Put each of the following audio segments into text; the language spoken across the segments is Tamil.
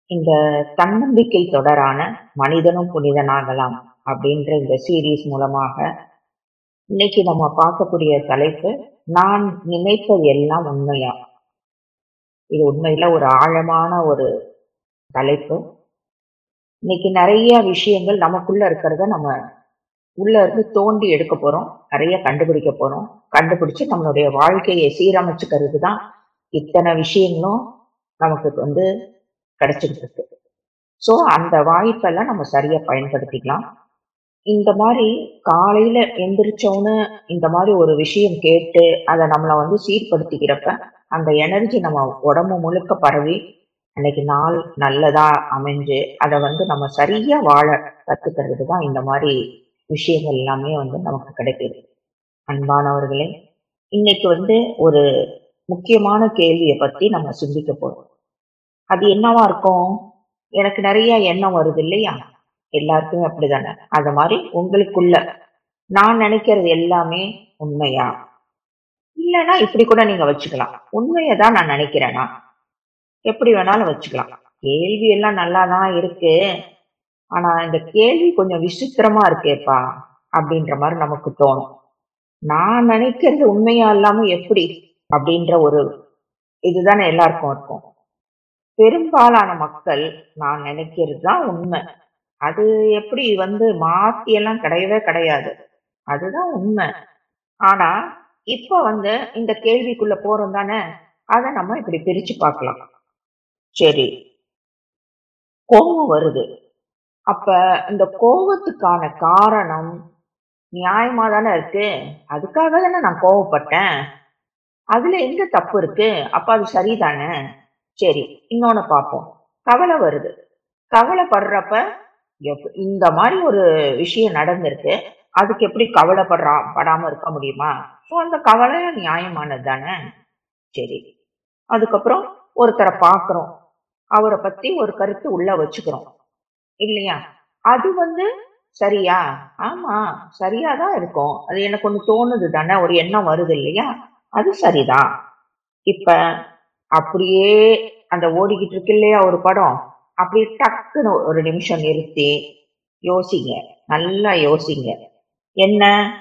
இந்த தன்னம்பிக்கை தொடரான மனிதனும் புனிதனாகலாம் அப்படின்ற இந்த சீரீஸ் மூலமாக இன்னைக்கு நம்ம பார்க்கக்கூடிய தலைப்பு, நான் நினைப்பது எல்லாம் உண்மையா. இது உண்மையில ஒரு ஆழமான ஒரு தலைப்பு. இன்னைக்கு நிறைய விஷயங்கள் நமக்குள்ள இருக்கிறத நம்ம உள்ள இருந்து தோண்டி எடுக்க போறோம், நிறைய கண்டுபிடிக்க போறோம். கண்டுபிடிச்சு நம்மளுடைய வாழ்க்கையை சீரமைச்சுக்கிறதுக்கு தான் இத்தனை விஷயங்களும் நமக்கு கிடைச்சிட்டு இருக்கு. ஸோ அந்த வாய்ப்பெல்லாம் நம்ம சரியா பயன்படுத்திக்கலாம். இந்த மாரி காலையில எந்திரிச்சோன்னு இந்த மாரி ஒரு விஷயம் கேட்டு, அத நம்மள சீர்படுத்திக்கிறப்ப, அந்த எனர்ஜி நம்ம உடம்பு முழுக்க பரவி, அன்னைக்கு நாள் நல்லதா அமைஞ்சு, அத நம்ம சரியா வாழ கத்துக்கிறதுக்கு தான் இந்த மாரி விஷயங்கள் எல்லாமே நமக்கு கிடைக்குது. அன்பானவர்களே, இன்னைக்கு ஒரு முக்கியமான கேள்விய பத்தி நம்ம சிந்திக்க போறோம். அது என்னவா இருக்கும்? எனக்கு நெறைய எண்ணம் வருது இல்லையா? எல்லாருக்குமே அப்படிதானே. அது மாரி உங்களுக்குள்ள நான் நினைக்கிறது எல்லாமே உண்மையா? இல்லன்னா இப்படி கூட நீங்க வச்சுக்கலாம். உண்மைய தான் நான் நினைக்கிறேனா? எப்படி வேணாலும் வச்சுக்கலாம். கேள்வி எல்லாம் நல்லா தான் இருக்கு. ஆனா இந்த கேள்வி கொஞ்சம் விசித்திரமா இருக்கேப்பா! அப்படின்ற மாரி நமக்கு தோணும். நான் நினைக்கிறது உண்மையா இல்லாம எப்படி? அப்படின்ற ஒரு இதுதானே எல்லாருக்கும் இருக்கும். பெரும்பாலான மக்கள் நான் நினைக்கிறது தான் உண்மை. அது எப்படி மாத்தி எல்லாம் கிடையவே கிடையாது. அதுதான் உண்மை. ஆனா, இப்ப இந்த கேள்விக்குள்ள போறோம் தானே, அத நம்ம இப்படி பிரிச்சு பார்க்கலாம். சரி, கோபம் வருது. அப்ப இந்த கோவத்துக்கான காரணம் நியாயமா தானே இருக்கு. அதுக்காக தானே நான் கோவப்பட்டேன். அதுல எங்க தப்பு இருக்கு? அப்ப அது சரிதானே. சரி, இன்னொன்னு பார்ப்போம். கவலை வருது. கவலைப்படுறப்ப இந்த மாரி ஒரு விஷயம் நடந்திருக்கு. அதுக்கு எப்படி படாம இருக்க முடியுமா? ஸோ அந்த கவலை நியாயமானது தானே. சரி. அதுக்கப்புறம் ஒருத்தர பார்க்குறோம். அவர பத்தி ஒரு கருத்து உள்ள வச்சுக்கிறோம். இல்லையா? அது சரியா? ஆமா, சரியா தான் இருக்கும். அது எனக்கு ஒண்ணு தோணுது தானே, ஒரு எண்ணம் வருது இல்லையா? அது சரிதான். இப்ப அப்படியே அந்த ஓடிக்கிட்டு இருக்கு இல்லையா ஒரு படம்? அப்படியே டக்குன்னு ஒரு நிமிஷம் நிறுத்தி யோசிங்க. நல்லா யோசிங்க. என்ன?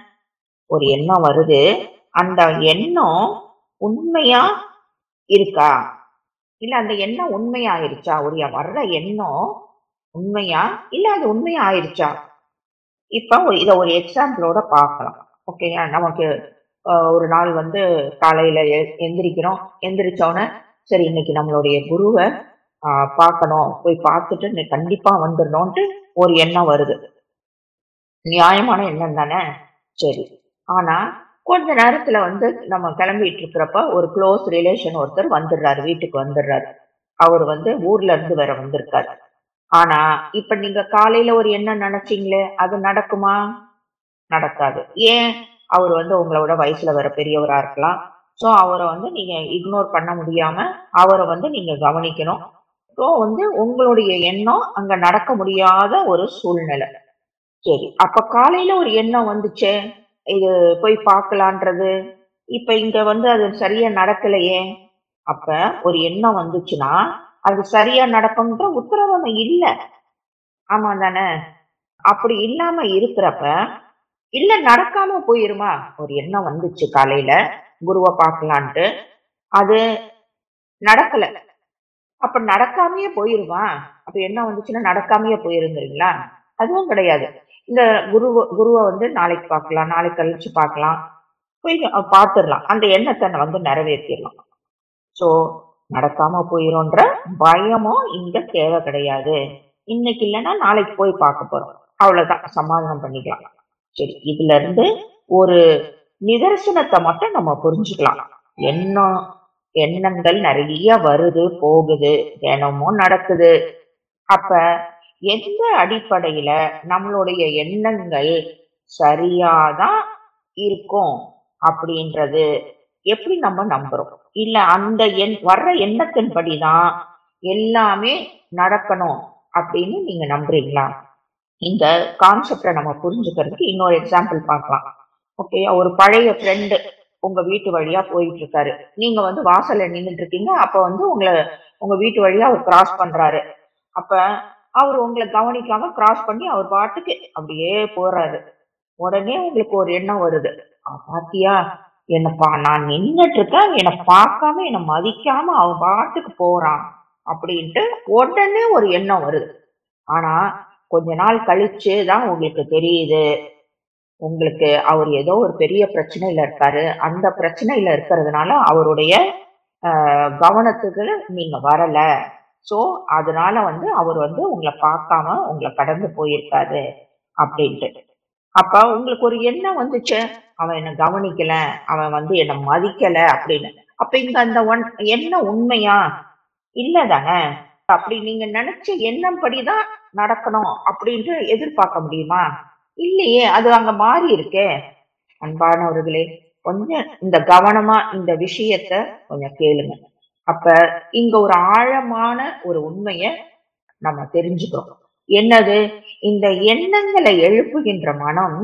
ஒரு எண்ணம் வருது. அந்த எண்ணம் உண்மையா இருக்கா? இல்ல அந்த எண்ணம் உண்மையாயிருச்சா? வர்ற எண்ணம் உண்மையா? இல்ல அது உண்மையா ஆயிருச்சா? இப்ப இத ஒரு எக்ஸாம்பிளோட பார்க்கலாம். ஓகேயா? நமக்கு ஒரு நாள் காலையில எந்திரிக்கிறோம். எந்திரிச்சோனே, சரி இன்னைக்கு நம்மளுடைய குருவ அ பார்க்கணும். போய் பார்த்துட்டு கண்டிப்பா வந்துரணுன்ட்டு ஒரு எண்ணம் வருது. நியாயமான எண்ணம் தானே! சரி. ஆனா, கொஞ்ச நேரத்துல நம்ம கிளம்பிட்டு இருக்கிறப்ப, ஒரு க்ளோஸ் ரிலேஷன் ஒருத்தர் வந்துடுறாரு. வீட்டுக்கு வந்துடுறாரு. அவரு ஊர்ல இருந்து வேற வந்திருக்காரு. ஆனா, இப்ப நீங்க காலையில ஒரு எண்ணம் நெனச்சீங்களே, அது நடக்குமா? நடக்காது. ஏன்? அவரு உங்கள விட வயசுல வேற பெரியவரா இருக்கலாம். ஸோ, அவர நீங்க இக்னோர் பண்ண முடியாம, அவர நீங்க கவனிக்கணும். ஸோ, உங்களுடைய எண்ணம் அங்க நடக்க முடியாத ஒரு சூழ்நிலை. சரி. அப்ப காலையில ஒரு எண்ணம் வந்துச்சே, இது போய் பார்க்கலான்றது. இப்ப இங்க அது சரியா நடக்கலையே. அப்ப ஒரு எண்ணம் வந்துச்சுன்னா, அது சரியா நடக்கும்ன்ற உத்தரவாதம் இல்ல. ஆமா தானே? அப்படி இல்லாம இருக்கிறப்ப, இல்ல நடக்காம போயிருமா? ஒரு எண்ணம் வந்துச்சு காலையில, குருவ பார்க்கலான்ட்டு. அது நடக்கல. அப்ப நடக்காமயே போயிருமா? அப்ப எண்ணம் வந்துச்சுன்னா நடக்காமயே போயிருங்கிறீங்களா? அதுவும் கிடையாது. இந்த குருவ நாளைக்கு பார்க்கலாம், நாளைக்கு கழிச்சு பார்க்கலாம். போய் பார்த்துரலாம். அந்த எண்ணத்த நிறைவேத்திரலாம். ஸோ, நடக்காம போயிரும்ன்ற பயமும் இங்க தேவை கிடையாது. இன்னைக்கு இல்லன்னா நாளைக்கு போய் பார்க்க போறோம். அவ்வளவுதான். சமாதானம் பண்ணிக்கலாம். சரி, இதுல இருந்து ஒரு நிதர்சனத்த மட்டும் நம்ம புரிஞ்சுக்கலாம். எண்ணம் எண்ணங்கள் நிறைய வருது, போகுது, தினமும் நடக்குது. அப்ப எந்த அடிப்படையில நம்மளுடைய எண்ணங்கள் சரியாதான் இருக்கும் அப்படின்றது எப்படி நம்ம நம்புறோம்? இல்ல அந்த வர்ற எண்ணத்தின்படிதான் எல்லாமே நடக்கணும் அப்படின்னு நீங்க நம்புறீங்களா? இந்த கான்செப்ட நம்ம புரிஞ்சுக்கிறதுக்கு இன்னொரு எக்ஸாம்பிள் பார்க்கலாம். ஓகே, ஒரு பழைய ஃப்ரெண்டு உங்க வீட்டு வழியா போயிட்டு இருக்காரு. நீங்க வாசல்ல நின்னுட்டு இருக்கீங்க. அப்ப உங்கள உங்க வீட்டு வழியா அவர் கிராஸ் பண்றாரு. அப்ப அவர் உங்களை கவனிக்காம கிராஸ் பண்ணி அவர் பாட்டுக்கு அப்படியே போறாரு. உடனே உங்களுக்கு ஒரு எண்ணம் வருது. பாத்தியா, என்னப்பா நான் நின்னுட்டு இருக்கேன், என்ன பார்க்காம, என்ன மதிக்காம அவன் பாட்டுக்கு போறான் அப்படின்ட்டு உடனே ஒரு எண்ணம் வருது. ஆனா கொஞ்ச நாள் கழிச்சு தான் உங்களுக்கு தெரியுது, உங்களுக்கு அவர் ஏதோ ஒரு பெரிய பிரச்சனையில இருக்காரு. அந்த பிரச்சனையில இருக்கிறதுனால அவருடைய கவனத்துக்கு நீங்க வரல. சோ அதனால அவர் உங்கள பார்க்காம உங்கள கடந்து போயிருக்காரு அப்படின்ட்டு. அப்ப உங்களுக்கு ஒரு எண்ணம் வந்துச்சு, அவன் என்ன கவனிக்கல, அவன் என்ன மதிக்கல அப்படின்னு. அப்ப இங்க அந்த எண்ணம் உண்மையா? இல்ல தானே. அப்படி நீங்க நினைச்ச எண்ணம் படிதான் நடக்கணும் அப்படின்ட்டு எதிர்பார்க்க முடியுமா? இல்லையே, அது அங்க மாறி இருக்கே. அன்பானவர்களே, கொஞ்சம் இந்த கவனமா இந்த விஷயத்த கொஞ்சம் கேளுங்க. அப்ப இங்க ஒரு ஆழமான ஒரு உண்மைய நம்ம தெரிஞ்சுக்கிறோம். என்னது? இந்த எண்ணங்களை எழுப்புகின்ற மனம்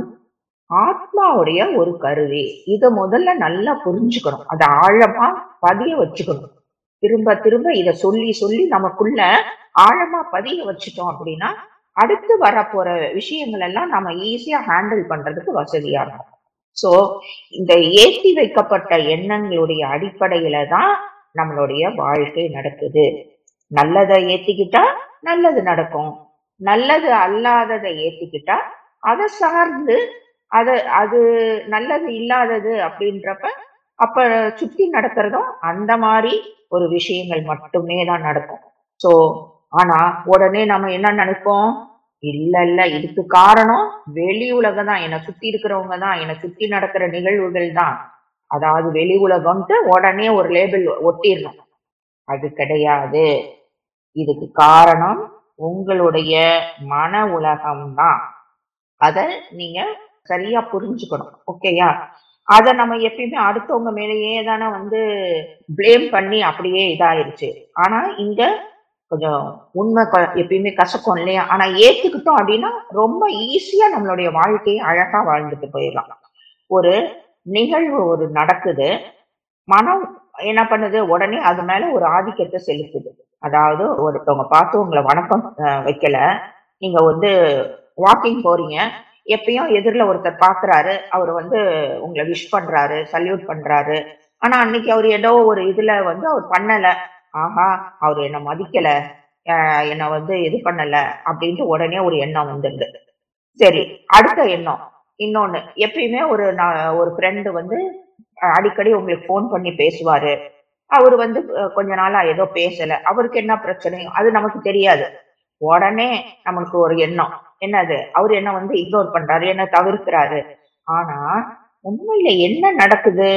ஆத்மாவுடைய ஒரு கருவி. இத முதல்ல நல்லா புரிஞ்சுக்கணும். அத ஆழமா பதிய வச்சுக்கணும். திரும்ப திரும்ப இத சொல்லி சொல்லி நமக்குள்ள ஆழமா பதிய வச்சுட்டோம் அப்படின்னா, அடுத்து வரப்போற விஷயங்கள் எல்லாம் நம்ம ஈஸியா ஹேண்டில் பண்றதுக்கு வசதியா இருக்கும். சோ இந்த ஏத்தி வைக்கப்பட்ட எண்ணங்களுடைய அடிப்படையில தான் நம்மளுடைய வாழ்க்கை நடக்குது. நல்லதை ஏத்திக்கிட்டா நல்லது நடக்கும். நல்லது அல்லாததை ஏத்திக்கிட்டா அதை சார்ந்து அது நல்லது இல்லாதது அப்படின்றப்ப அப்ப சுத்தி நடக்கிறதும் அந்த மாதிரி ஒரு விஷயங்கள் மட்டுமே தான் நடக்கும். சோ ஆனா உடனே நம்ம என்ன நினைப்போம்? இல்ல இல்ல, இதுக்கு காரணம் வெளி உலகம் தான், என்னை சுத்தி இருக்கிறவங்க தான், என்னை சுத்தி நடக்கிற நிகழ்வுகள் தான், அதாவது வெளி உலகம்ட்டு உடனே ஒரு லேபிள் ஒட்டிடணும். அது கிடையாது. இதுக்கு காரணம் உங்களுடைய மன உலகம் தான். அத நீங்க சரியா புரிஞ்சுக்கணும். ஓகேயா? அத நம்ம எப்பயுமே அடுத்தவங்க மேலேயே தானே பிளேம் பண்ணி அப்படியே இதாயிருச்சு. ஆனா இங்க கொஞ்சம் உண்மை எப்பயுமே கசக்கும் இல்லையா? ஆனா ஏத்துக்கிட்டோம் அப்படின்னா ரொம்ப ஈஸியா நம்மளுடைய வாழ்க்கையை அழகா வாழ்ந்துட்டு போயிடலாம். ஒரு நிகழ்வு ஒரு நடக்குது, மனம் என்ன பண்ணுது? உடனே அது மேல ஒரு ஆதிக்கத்தை செலுத்துது. அதாவது ஒருத்தவங்க பார்த்து உங்களை வணக்கம் வைக்கல, நீங்க வாக்கிங் போறீங்க, எப்பயும் எதிரில ஒருத்தர் பாக்குறாரு, அவர் உங்களை விஷ் பண்றாரு, சல்யூட் பண்றாரு. ஆனா அன்னைக்கு அவர் ஏதோ ஒரு இதுல அவர் பண்ணல. ஆஹா, அவர் என்ன மதிக்கல, என்ன இது பண்ணல அப்படின்ட்டு உடனே ஒரு எண்ணம் வந்துடுது. சரி, அடுத்த எண்ணம் இன்னொன்னு. எப்பயுமே ஒரு ஃப்ரெண்டு அடிக்கடி உங்களுக்கு போன் பண்ணி பேசுவாரு. அவரு கொஞ்ச நாளா ஏதோ பேசல. அவருக்கு என்ன பிரச்சனை? அது நமக்கு தெரியாது. உடனே நமக்கு ஒரு எண்ணம். என்னது? அவரு என்ன இக்னோர் பண்றாரு, என்ன தவிர்க்கிறாரு. ஆனா உண்மையில என்ன நடக்குது?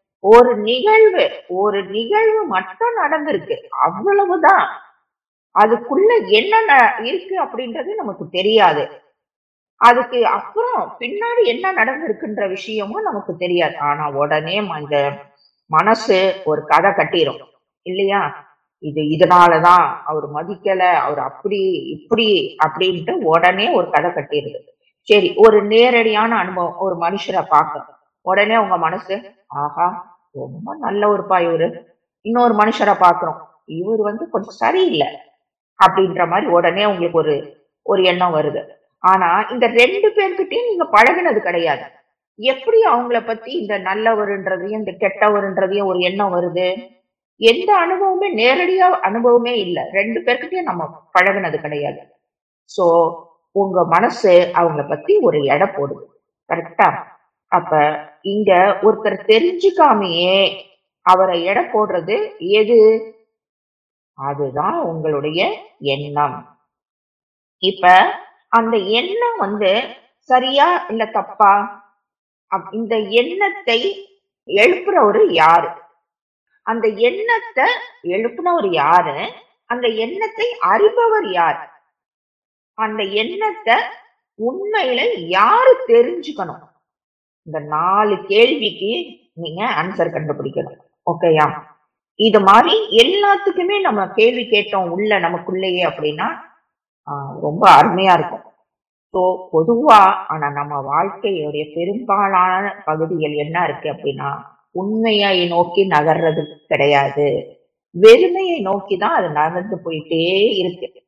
ஒரு நிகழ்வு மட்டும் நடந்திருக்கு. அவ்வளவுதான். அதுக்குள்ள என்ன இருக்கு அப்படின்றது நமக்கு தெரியாது. அதுக்கு அப்புறம் பின்னாடி என்ன நடந்திருக்குன்ற விஷயமும் நமக்கு தெரியாது. ஆனா உடனே இந்த மனசு ஒரு கதை கட்டிரும் இல்லையா? இதனாலதான் அவர் மதிக்கல, அவர் அப்படி இப்படி அப்படின்ட்டு உடனே ஒரு கதை கட்டிருது. சரி, ஒரு நேரடியான அனுபவம், ஒரு மனுஷரை பார்க்க உடனே உங்க மனசு, ஆஹா, ரொம்ப நல்ல ஒருப்பா இவரு. இன்னொரு மனுஷரை பார்க்கிறோம், இவர் கொஞ்சம் சரியில்லை அப்படின்ற மாதிரி உடனே உங்களுக்கு ஒரு ஒரு எண்ணம் வருது. ஆனா இந்த 2 பேர்கிட்டயும் நீங்க பழகுனது கிடையாது. எப்படி அவங்கள பத்தி இந்த நல்லவருன்றதையும் இந்த கெட்டவருன்றதையும் ஒரு எண்ணம் வருது? எந்த அனுபவமே நேரடியா அனுபவமே இல்ல. 2 பேர்கிட்டயும் நம்ம பழகுனது கிடையாது. சோ உங்க மனசு அவங்கள பத்தி ஒரு எடை போடுது. கரெக்டா? அப்ப இங்க ஒருத்தர் தெரிஞ்சுக்காமயே அவரை எடை போடுறது எது? அதுதான் உங்களுடைய எண்ணம். இப்ப அந்த எண்ணம் சரியா இல்ல தப்பா? இந்த எண்ணத்தை எழுப்புறவரு யாரு? அந்த எண்ணத்தை எழுப்புனவர் யாரு? அந்த எண்ணத்தை அறிபவர் யார்? அந்த எண்ணத்தை உண்மையில யாரு தெரிஞ்சுக்கணும்? இந்த 4 கேள்விக்கு நீங்க ஆன்சர் கண்டுபிடிக்கணும். ஓகேயா? இது மாதிரி எல்லாத்துக்குமே நம்ம கேள்வி கேட்டோம் உள்ள நமக்குள்ளேயே அப்படின்னா ரொம்ப அருமையா இருக்கும். ஸோ பொதுவா ஆனா நம்ம வாழ்க்கையுடைய பெரும்பாலான பகுதிகள் என்ன இருக்கு அப்படின்னா, உண்மையை நோக்கி நகர்றது கிடையாது. வெறுமையை நோக்கி தான் அது நகர்ந்து போயிட்டே இருக்கு.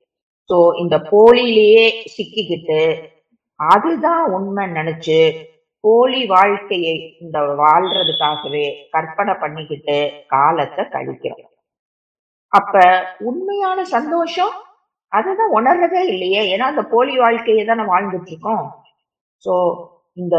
சோ இந்த போலியிலேயே சிக்கிக்கிட்டு அதுதான் உண்மை நினைச்சு போலி வாழ்க்கையை இந்த வாழ்றதுக்காகவே கற்பனை பண்ணிக்கிட்டு காலத்தை கழிக்கிறோம். அப்ப உண்மையான சந்தோஷம் அதுதான் உணர்றதே இல்லையே. ஏன்னா அந்த போலி வாழ்க்கையை தானே வாழ்ந்துட்டு இருக்கோம். சோ இந்த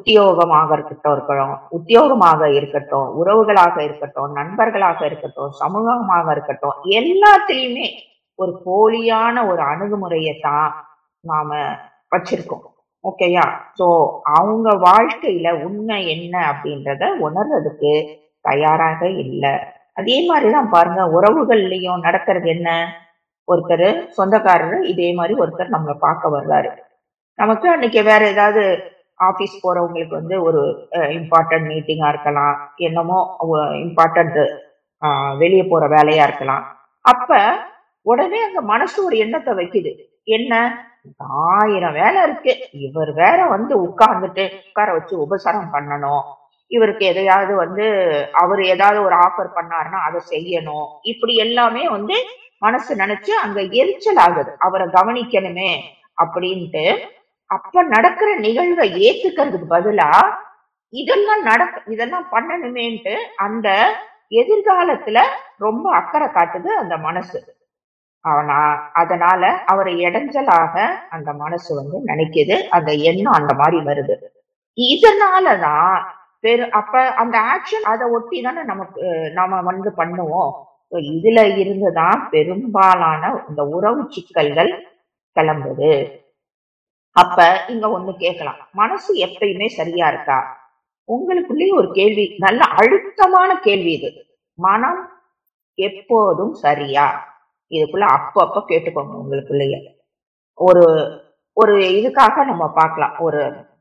உத்தியோகமாக இருக்கட்டும், உறவுகளாக இருக்கட்டும், நண்பர்களாக இருக்கட்டும், சமூகமாக இருக்கட்டும், எல்லாத்திலையுமே ஒரு போலியான ஒரு அணுகுமுறையை தான் நாம வச்சிருக்கோம். ஓகேயா? சோ அவங்க வாழ்க்கையில உண்மை என்ன அப்படின்றத உணர்றதுக்கு தயாராக இல்ல. அதே மாதிரிதான் பாருங்க, உறவுகள்லயும் நடக்கிறது என்ன? ஒருத்தர் சொந்தக்காரரு இதே மாதிரி ஒருத்தர் நம்மளை பார்க்க வர்றாரு. நமக்கு அன்னைக்கு வேற ஏதாவது ஆபீஸ் போறவங்களுக்கு வந்து ஒரு இம்பார்ட்டன்ட் மீட்டிங்கா இருக்கலாம், என்னமோ இம்பார்ட்டன்ட் வெளியே போற வேலையா இருக்கலாம். அப்ப உடனே அங்க மனசு ஒரு எண்ணத்தை வைக்குது. என்ன? 1000 வேலை இருக்கு, இவர் வேற வந்து உட்கார வச்சு உபசாரம் பண்ணணும், இவருக்கு எதையாவது வந்து அவர் ஏதாவது ஒரு ஆஃபர் பண்ணாருன்னா அதை செய்யணும், இப்படி எல்லாமே வந்து மனசு நினைச்சு அங்க எரிச்சல் ஆகுது. அவரை கவனிக்கணுமே அப்படின்ட்டு. அப்ப நடக்கிற நிகழ்வை ஏத்துக்கிறதுக்கு பதிலா இதெல்லாம் பண்ணணுமேன்ட்டு அந்த எதிர்காலத்துல ரொம்ப அக்கறை காட்டுது அந்த மனசு. அதனால அவரை இடைஞ்சலாக அந்த மனசு வந்து நினைக்குது, அந்த எண்ணம் அந்த மாதிரி வருது. இதனாலதான் அப்ப அந்த ஆக்ஷன் அதை ஒட்டி தானே நாம வந்து பண்ணுவோம். இதுல இருந்துதான் பெரும்பாலான இந்த உறவு சிக்கல்கள் கிளம்புது. அப்ப இங்க ஒண்ணு கேட்கலாம், மனசு எப்பயுமே சரியா இருக்கா? உங்களுக்குள்ளேயே ஒரு கேள்வி, நல்ல அழுத்தமான கேள்வி இது. மனம் எப்போதும் சரியா? இதுக்குள்ள அப்பப்ப கேட்டுக்கோங்க உங்களுக்குள்ளேயே. ஒரு ஒரு இதுக்காக நம்ம பார்க்கலாம். ஒரு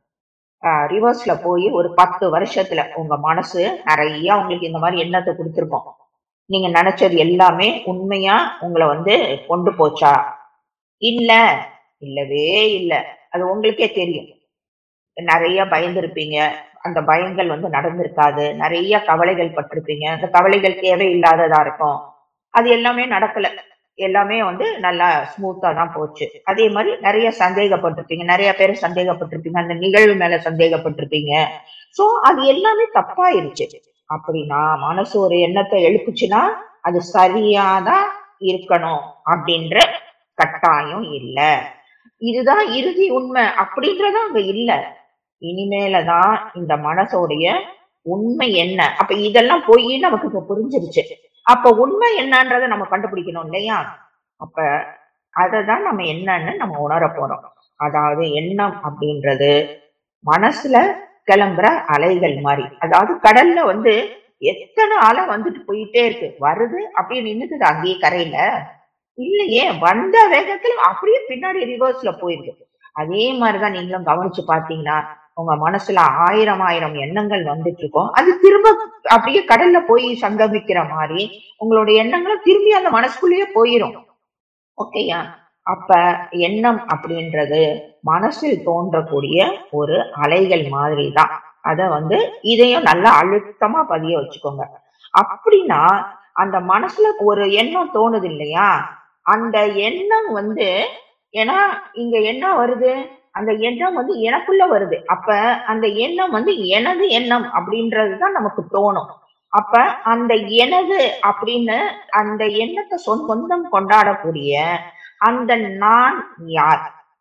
ரிவர்ஸ்ல போய் ஒரு 10 வருஷத்துல உங்க மனசு நிறைய உங்களுக்கு இந்த மாதிரி எண்ணத்தை கொடுத்திருக்கோம். நீங்க நினைச்சது எல்லாமே உண்மையா உங்களை வந்து கொண்டு போச்சா? இல்ல, இல்லவே இல்ல. அது உங்களுக்கே தெரியும். நிறைய பயந்திருப்பீங்க, அந்த பயங்கள் வந்து நடந்திருக்காது. நிறைய கவலைகள் பட்டிருப்பீங்க, அந்த கவலைகள் தேவையில்லாததா இருக்கும். அது எல்லாமே நடக்கல. எல்லாமே வந்து நல்லா ஸ்மூத்தா தான் போச்சு. அதே மாதிரி நிறைய சந்தேகப்பட்டிருப்பீங்க, நிறைய பேர் சந்தேகப்பட்டிருப்பீங்க, அந்த நிகழ்வு மேல சந்தேகப்பட்டிருப்பீங்க. சோ அது எல்லாமே தப்பாயிருச்சு. அப்படின்னா மனசு ஒரு எண்ணத்தை எழுப்புச்சுன்னா அது சரியாதான் இருக்கணும் அப்படின்ற கட்டாயம் இல்ல. இதுதான் இறுதி உண்மை அப்படின்றத அங்க இல்ல. இனிமேலதான் இந்த மனசோடைய உண்மை என்ன. அப்ப இதெல்லாம் போய் நமக்கு இப்ப புரிஞ்சிருச்சு. அப்ப உண்மை என்னன்றதை நம்ம கண்டுபிடிக்கணும் இல்லையா? அப்ப அததான் நம்ம என்னன்னு நம்ம உணர போறோம். அதாவது எண்ணம் அப்படின்றது மனசுல கிளம்புற அலைகள் மாதிரி. அதாவது கடல்ல வந்து எத்தனை அலை வந்துட்டு போயிட்டே இருக்கு, வருது அப்படியே நின்னுக்குது அங்கேயே கரையில இல்லையே, வந்த வேகத்துல அப்படியே பின்னாடி ரிவர்ஸ்ல போயிருக்கு. அதே மாதிரிதான் நீங்களும் கவனிச்சு பாத்தீங்கன்னா உங்க மனசுல ஆயிரம் எண்ணங்கள் வந்துட்டு இருக்கும். அது திரும்ப அப்படியே கடல்ல போய் சங்கமிக்கிற மாதிரி உங்களுடைய எண்ணங்களும் திரும்பி அந்த மனசுக்குள்ளேயே போயிரும். ஓகேயா? அப்ப எண்ணம் அப்படின்றது மனசில் தோன்றக்கூடிய ஒரு அலைகள் மாதிரி தான். அத வந்து இதையும் நல்லா அழுத்தமா பதிய வச்சுக்கோங்க. அப்படின்னா அந்த மனசுல ஒரு எண்ணம் தோணுது இல்லையா, அந்த எண்ணம் வந்து, ஏன்னா இங்க என்ன வருது, அந்த எண்ணம் வந்து எனக்குள்ள வருது. அப்ப அந்த எண்ணம் வந்து எனது எண்ணம் அப்படின்றதுதான் நமக்கு தோணும். அப்ப அந்த எனது அப்படின்னு அந்த எண்ணத்தை சொந்தம் கொண்டாடக்கூடிய அந்த நான் யார்?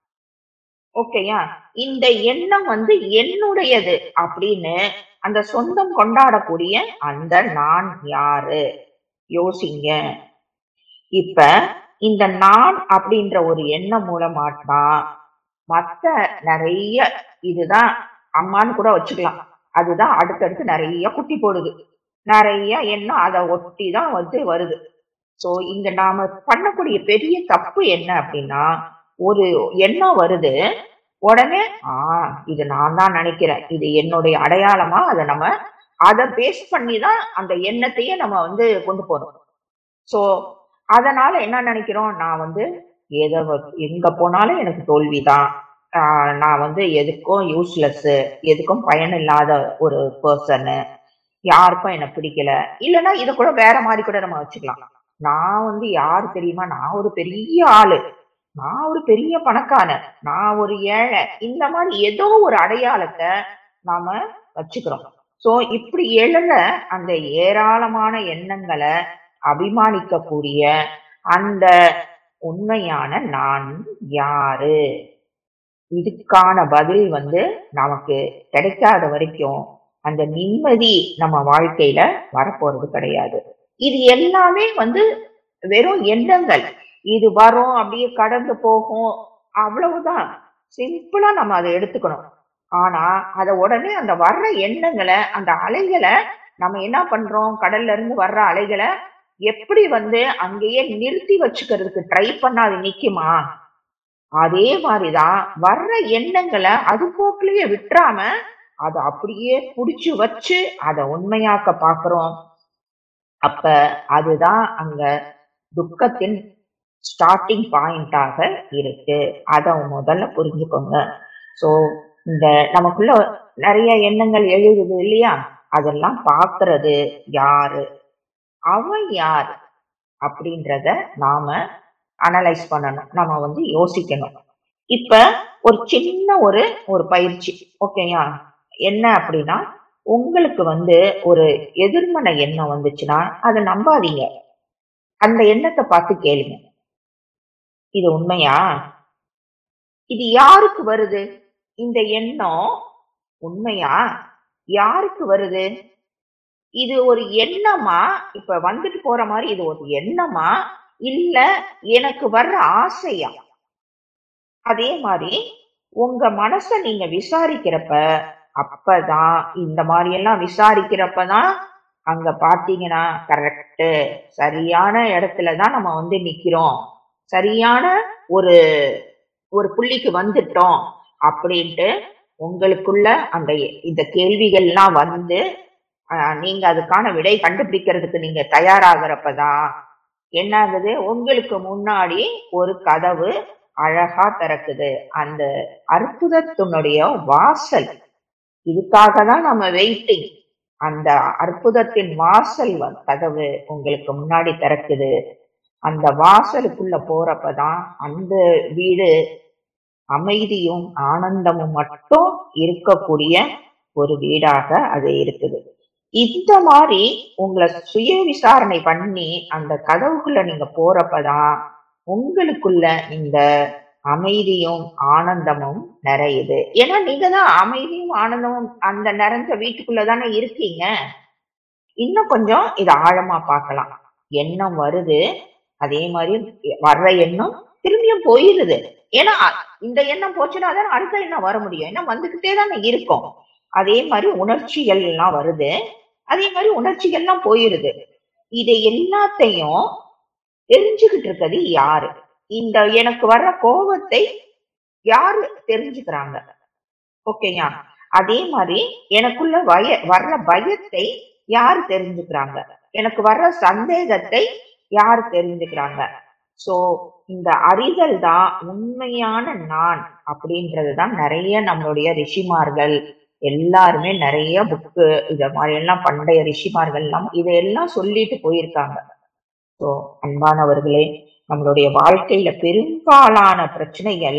ஓகேயா? இந்த எண்ணம் வந்து என்னுடையது அப்படின்னு அந்த சொந்தம் கொண்டாடக்கூடிய அந்த நான் யாரு? யோசிங்க. இப்ப இந்த நான் அப்படின்ற ஒரு எண்ணம் மூலமாதான் மத்த நிறைய, இதுதான் அம்மான்னு கூட வச்சுக்கலாம், அதுதான் அடுத்தடுத்து நிறைய குட்டி போடுது. நிறைய எண்ணம் அதை ஒட்டிதான் வந்து வருது. சோ இங்க நாம பண்ணக்கூடிய பெரிய தப்பு என்ன அப்படின்னா, ஒரு எண்ணம் வருது, உடனே இது நான் தான் நினைக்கிறேன், இது என்னுடைய அடையாளமா அதை பேஸ் பண்ணிதான் அந்த எண்ணத்தையே நம்ம வந்து கொண்டு போறோம். சோ அதனால என்ன நினைக்கிறோம், நான் வந்து எங்க போனாலும் எனக்கு தோல்விதான், நான் வந்து எதுக்கும் யூஸ்லெஸ், எதுக்கும் பயன் இல்லாத ஒரு பர்சனு, யாருக்கும் என்ன பிடிக்கல. இல்லைன்னா இதை கூட வேற மாதிரி கூட நம்ம வச்சுக்கலாம், நான் வந்து யாரு தெரியுமா, நான் ஒரு பெரிய ஆளு, நான் ஒரு பெரிய பணக்காரன், நான் ஒரு ஏழை, இந்த மாதிரி ஏதோ ஒரு அடையாளத்தை நாம வச்சுக்கிறோம். சோ இப்படி எழுற அந்த ஏராளமான எண்ணங்களை அபிமானிக்கக்கூடிய அந்த உண்மையான நான் யாரு? இதுக்கான பதில் நமக்கு கிடைக்காத வரைக்கும் அந்த நிம்மதி நம்ம வாழ்க்கையில வரப்போறது கிடையாது. இது எல்லாமே வெறும் எண்ணங்கள். இது வரும், அப்படியே கடந்து போகும், அவ்வளவுதான். சிம்பிளா நம்ம அதை எடுத்துக்கணும். ஆனா அத உடனே அந்த வர்ற எண்ணங்களை, அந்த அலைகளை நம்ம என்ன பண்றோம்? கடல்ல இருந்து வர்ற அலைகளை எப்படி அங்கேயே நிறுத்தி வச்சுக்கிறதுக்கு ட்ரை பண்ணா அது நிக்குமா? அதே மாதிரிதான் வர்ற எண்ணங்களை அது போக்குலயே விட்டுறாம அதை அப்படியே புடிச்சு வச்சு அதை உண்மையாக்க பாக்குறோம். அப்ப அதுதான் அங்க துக்கத்தின் ஸ்டார்டிங் பாயிண்டாக இருக்கு. அத முதல்ல புரிஞ்சுக்கோங்க. சோ இந்த நமக்குள்ள நிறைய எண்ணங்கள் எழுதுது இல்லையா? அதெல்லாம் பாக்குறது யாரு? அவன் யார் அப்படின்றத நாம அனலைஸ் பண்ணணும். நம்ம யோசிக்கணும். இப்ப ஒரு சின்ன ஒரு பயிற்சி. ஓகேயா? என்ன அப்படின்னா, உங்களுக்கு ஒரு எதிர்மறை எண்ணம் வந்துச்சுன்னா அதை நம்பாதீங்க. அந்த எண்ணத்தை பார்த்து கேளுங்க, இது உண்மையா? இது யாருக்கு வருது? இந்த எண்ணம் உண்மையா? யாருக்கு வருது? இது ஒரு எண்ணமா? இப்ப வந்துட்டு போற மாதிரி இது ஒரு எண்ணமா, இல்ல எனக்கு வர்ற ஆசையா? அதே மாதிரி உங்க மனச நீங்க விசாரிக்கிறப்ப, அப்பதான் இந்த மாதிரி எல்லாம் விசாரிக்கிறப்பதான் அங்க பாத்தீங்கன்னா கரெக்ட், சரியான இடத்துலதான் நம்ம நிக்கிறோம், சரியான ஒரு ஒரு புள்ளிக்கு வந்துட்டோம் அப்படின்ட்டு உங்களுக்குள்ள இந்த கேள்விகள்லாம் நீங்க அதுக்கான விடை கண்டுபிடிக்கிறதுக்கு நீங்க தயாராகிறப்பதான் என்ன ஆகுது? உங்களுக்கு முன்னாடி ஒரு கதவு அழகா திறக்குது. அந்த அற்புதத்தினுடைய வாசல். இதுக்காக தான் நம்ம வெயிட்டிங். அந்த அற்புதத்தின் வாசல் கதவு உங்களுக்கு முன்னாடி திறக்குது. அந்த வாசலுக்குள்ள போறப்பதான் அந்த வீடு அமைதியும் ஆனந்தமும் மட்டும் இருக்கக்கூடிய ஒரு வீடாக அது இருக்குது. இந்த மாதிரி உங்களை சுய விசாரணை பண்ணி அந்த கதவுக்குள்ள நீங்க போறப்பதான் உங்களுக்குள்ள இந்த அமைதியும் ஆனந்தமும் நிறையுது. ஏன்னா நீங்க தான் அமைதியும் ஆனந்தமும் அந்த நிறைஞ்ச வீட்டுக்குள்ளதானே இருக்கீங்க. இன்னும் கொஞ்சம் இதை ஆழமா பார்க்கலாம். எண்ணம் வருது, அதே மாதிரி வர்ற எண்ணம் திரும்பியும் போயிருது. ஏன்னா இந்த எண்ணம் போச்சுன்னா தான் அடுத்த எண்ணம் வர முடியும். ஏன்னா வந்துகிட்டே தானே இருக்கும். அதே மாதிரி உணர்ச்சிகள் எல்லாம் வருது, அதே மாதிரி உணர்ச்சிகள் எல்லாம் போயிருது. இதை எல்லாத்தையும் தெரிஞ்சுக்கிட்டு இருக்கிறது யாரு? இந்த எனக்கு வர்ற கோபத்தை யாரு தெரிஞ்சுக்கிறாங்க? ஓகேயா? அதே மாதிரி எனக்குள்ள வர்ற பயத்தை யாரு தெரிஞ்சுக்கிறாங்க? எனக்கு வர்ற சந்தேகத்தை யாரு தெரிஞ்சுக்கிறாங்க? சோ இந்த அறிதல் தான் உண்மையான நான் அப்படின்றதுதான் நிறைய நம்மளுடைய ரிஷிமார்கள் எல்லாருமே நிறைய புக்கு இத மாதிரி எல்லாம் பண்டைய ரிஷிமார்கள் எல்லாம் இதையெல்லாம் சொல்லிட்டு போயிருக்காங்க. சோ அன்பானவர்களே, நம்மளுடைய வாழ்க்கையில பெரும்பாலான பிரச்சனைகள்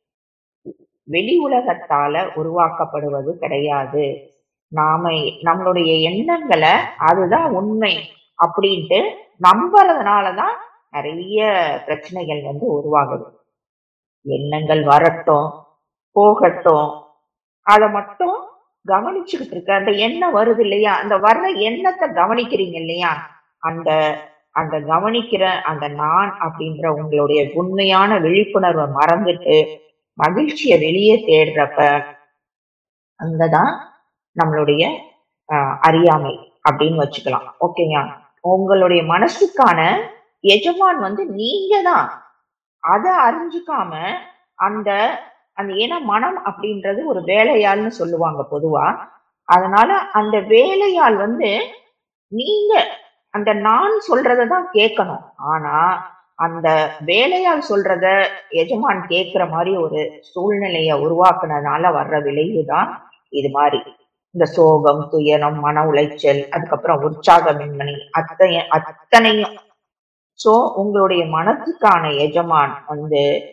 வெளி உலகத்தால உருவாக்கப்படுவது கிடையாது. நம்மளுடைய எண்ணங்களை அதுதான் உண்மை அப்படின்ட்டு நம்புறதுனாலதான் நிறைய பிரச்சனைகள் உருவாகுது. எண்ணங்கள் வரட்டும் போகட்டும், அதை மட்டும் கவனிச்சுக்கிட்டு இருக்க. அந்த எண்ணம் வருது இல்லையா? அந்த வர்ற எண்ணத்தை கவனிக்கிறீங்க இல்லையா? அந்த அந்த கவனிக்கிற அந்த நான் அப்படின்ற உங்களுடைய உண்மையான விழிப்புணர்வை மறந்துட்டு மகிழ்ச்சியை வெளியே தேடுறப்ப அங்கதான் நம்மளுடைய அறியாமை அப்படின்னு வச்சுக்கலாம். ஓகேயா? உங்களுடைய மனசுக்கான எஜமான் நீங்க தான். அதை அறிஞ்சுக்காம அந்த அந்த ஏன்னா மனம் அப்படின்றது ஒரு வேலையாள்னு சொல்லுவாங்க பொதுவா. அதனால அந்த வேலையாள் நீங்க அந்த நான் சொல்றதான் கேட்கணும். ஆனா அந்த வேலையால் சொல்றத எஜமான் கேட்கிற மாதிரி ஒரு சூழ்நிலைய உருவாக்குனதுனால வர்ற விளைவுதான் இது மாதிரி இந்த சோகம், துயரம், மன உளைச்சல், அதுக்கப்புறம் உற்சாகமின்மை, அத்தனையும். சோ உங்களுடைய மனசுக்கான எஜமான்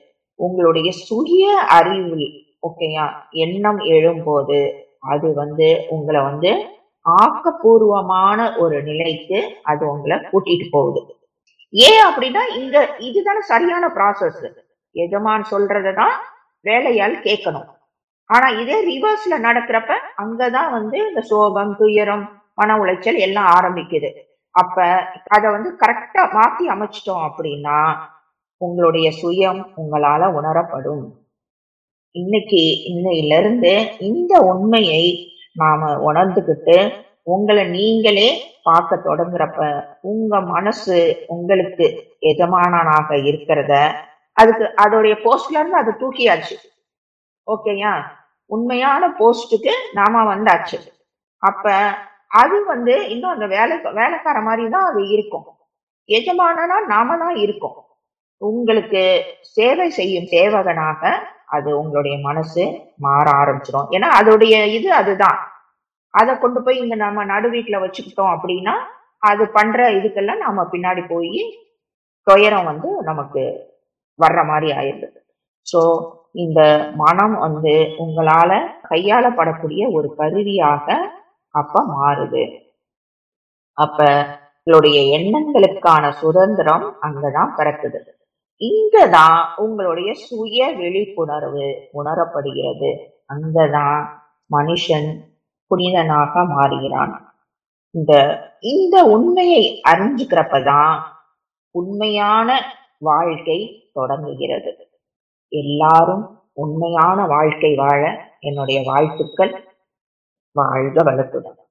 உங்களுடைய சுய அறிவில் ஓகேயா எண்ணம் எழும்போது அது உங்களை ஆக்கப்பூர்வமான ஒரு நிலைக்கு அது உங்களை கூட்டிட்டு போகுது. ஏன் அப்படின்னா இதுதானே சரியான ப்ராசஸ். எஜமான் சொல்றதுதான் வேலையாள் கேட்கணும். ஆனா இதே ரிவர்ஸ்ல நடக்கிறப்ப அங்கதான் இந்த சோகம், துயரம், மன உளைச்சல் எல்லாம் ஆரம்பிக்குது. அப்ப அத கரெக்டா மாத்தி அமைச்சிட்டோம் அப்படின்னா உங்களுடைய சுயம் உங்களால உணரப்படும். இன்னையிலிருந்து இந்த உண்மையை நாம உணர்ந்துகிட்டு உங்களை நீங்களே பார்க்க தொடங்குறப்ப உங்க மனசு உங்களுக்கு எஜமானனாக இருக்கிறத அதோடைய போஸ்ட்ல இருந்து அதை தூக்கியாச்சு. ஓகேயா, உண்மையான போஸ்டுக்கு நாம வந்தாச்சு. அப்ப அது இன்னும் அந்த வேலைக்கார மாதிரி தான் அது இருக்கும். எஜமானனா நாம தான் இருக்கோம். உங்களுக்கு சேவை செய்யும் சேவகனாக அது உங்களுடைய மனசு மாற ஆரம்பிச்சிடும். ஏன்னா அதோடைய அதுதான். அதை கொண்டு போய் இங்க நம்ம நடு வீட்டுல வச்சுக்கிட்டோம் அப்படின்னா அது பண்ற இதுக்கெல்லாம் நாம பின்னாடி போய் துயரம் நமக்கு வர்ற மாதிரி ஆயிடுது. சோ இந்த மனம் உங்களால கையாளப்படக்கூடிய ஒரு கருவியாக அப்ப மாறுது. அப்ப உங்களுடைய எண்ணங்களுக்கான சுதந்திரம் அங்கதான் பிறக்குது. இங்கதான் உங்களுடைய சுய விழிப்புணர்வு உணரப்படுகிறது. அங்கதான் மனுஷன் புனிதனாக மாறுகிறான். இந்த உண்மையை அறிஞ்சுக்கிறப்பதான் உண்மையான வாழ்க்கை தொடங்குகிறது. எல்லாரும் உண்மையான வாழ்க்கை வாழ என்னுடைய வாழ்த்துக்கள். வாழ்க வளத்துடன்.